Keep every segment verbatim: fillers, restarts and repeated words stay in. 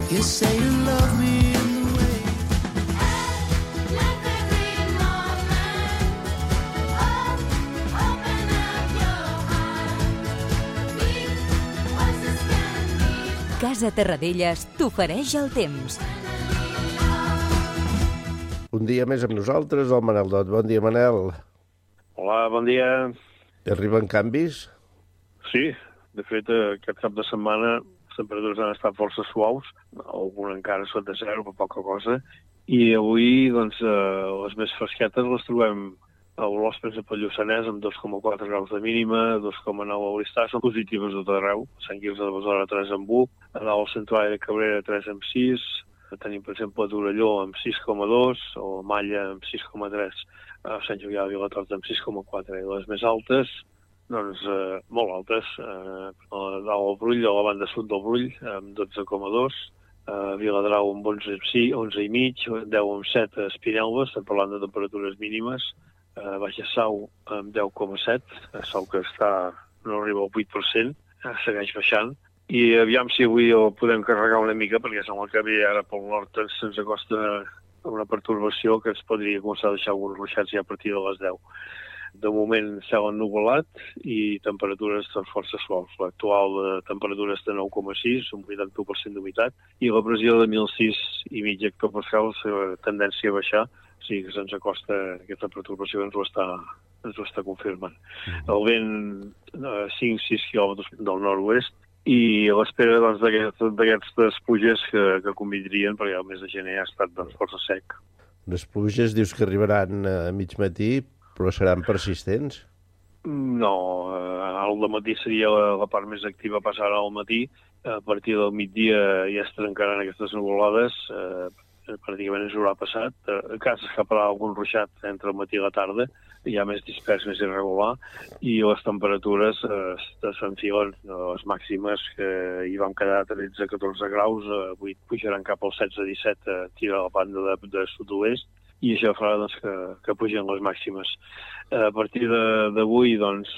You say you love me in the way. Let every moment, oh, open up your heart. Speak, voices can be. Casa Terradellas t'ofereix el temps. Un dia més amb nosaltres, el Manel Dot. Bon dia, Manel. Hola, bon dia. Arriben canvis? Sí, de fet, aquest cap de setmana les temperatures han estat força suaus, alguna encara sota zero, per poca cosa, i avui, doncs, eh, les més fresquetes les trobem a Olòs, pel Lluçanès, amb dos coma quatre graus de mínima, dos coma nou a Oristà, són positives de tot arreu, Sant Quirze de Besora tres amb u, a dalt al Central de Cabrera tres amb sis, tenim, per exemple, Torelló amb sis coma dos, o Malla amb sis coma tres, a Sant Julià de Vilatorta amb sis coma quatre, i les més altes, doncs, eh, molt altes, eh, al Brull, a la banda sud del Brull, amb dotze coma dos, a Viladrau amb onze, sí, onze i mig, deu amb set a Espinelves, estem parlant de temperatures mínimes, a Baixa Sau amb deu coma set, a Sau que està, no arriba al vuit per cent, segueix baixant, i aviam si avui ho podem carregar una mica, perquè sembla que ve ara pel nord se'ns acosta una pertorbació que ens podria començar a deixar alguns ruixats ja a partir de les deu. De moment cel ennuvolat i temperatures doncs, força suaus. L'actual de temperatures de nou coma sis, un vuitanta per cent d'humitat, i la pressió de mil sis i mig hectopascals, tendència a baixar, o sigui que se'ns acosta aquesta perturbació, ens ho està, ens ho està confirmant. El vent a cinc sis quilòmetres del nord-oest, i a l'espera doncs, d'aquestes pluges que, que convindrien, perquè el mes de gener ha estat doncs, força sec. Les pluges dius que arribaran a mig matí, però seran persistents? No, al matí seria la, la part més activa, passarà al matí. A partir del migdia ja es trencaran aquestes nuvolades, eh, pràcticament ens haurà passat. A casa escaparà algun ruixat entre el matí i la tarda, ja més dispers, més irregular, i les temperatures eh, s'enfilen, les màximes que hi vam quedar a tretze a catorze graus, avui pujaran cap al setze a disset a tirar la banda de, de sud-oest, i això farà doncs, que, que pugen les màximes. A partir d'avui, doncs,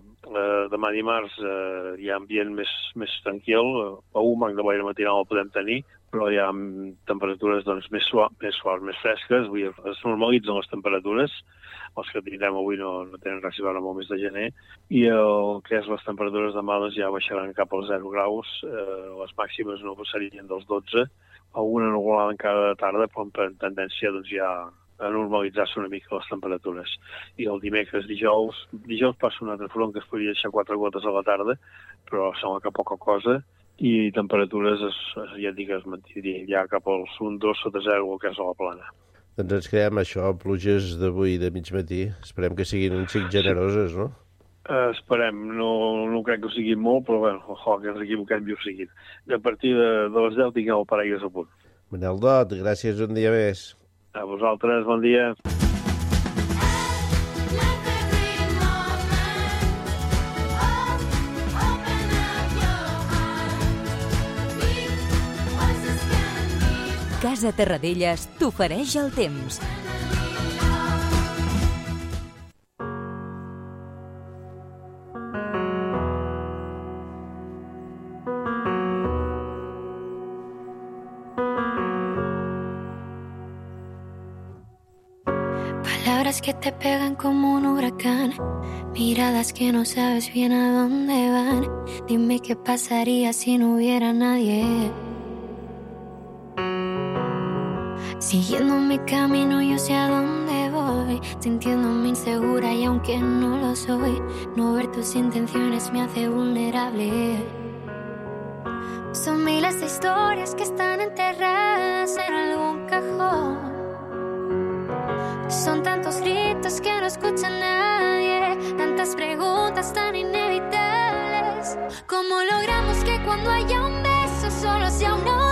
eh, demà dimarts, eh, hi ha ambient més, més tranquil, a un banc de boira matinal el podem tenir, però hi ha temperatures doncs, més suaves, més, suaves, més fresques, avui es normalitzen les temperatures, els que tindrem avui no, no tenen res a veure amb el mes de gener, i el que és les temperatures demà doncs, ja baixaran cap als zero graus, eh, les màximes no passarien dels dotze, alguna nuvolada encara de tarda, però amb tendència doncs, ja a normalitzar-se una mica les temperatures. I el dimecres, dijous, dijous passa un altre front que es podria deixar quatre gotes a la tarda, però sembla que poca cosa, i temperatures, es, ja et dic, es mantinguin ja cap als un dos sota zero, que és a la plana. Doncs ens quedem això, pluges d'avui de mig matí. Esperem que siguin un xic generoses, no? Uh, esperem, no, no crec que ho siguin molt, però bueno, ojalà que ens equivoquem i ho siguin. A partir de, de les deu tinguem el paraigües a punt. Manel Dot, gràcies un dia més. A vosaltres, bon dia. Casa Terradellas t'ofereix el temps. Palabras que te pegan como un huracán, miradas que no sabes bien a dónde van. Dime qué pasaría si no hubiera nadie. Siguiendo mi camino yo sé a dónde voy, sintiéndome insegura y aunque no lo soy, no ver tus intenciones me hace vulnerable. Son miles de historias que están enterradas en algún cajón. Son tantos gritos que no escucha nadie, tantas preguntas tan inevitables. ¿Cómo logramos que cuando haya un beso solo sea uno?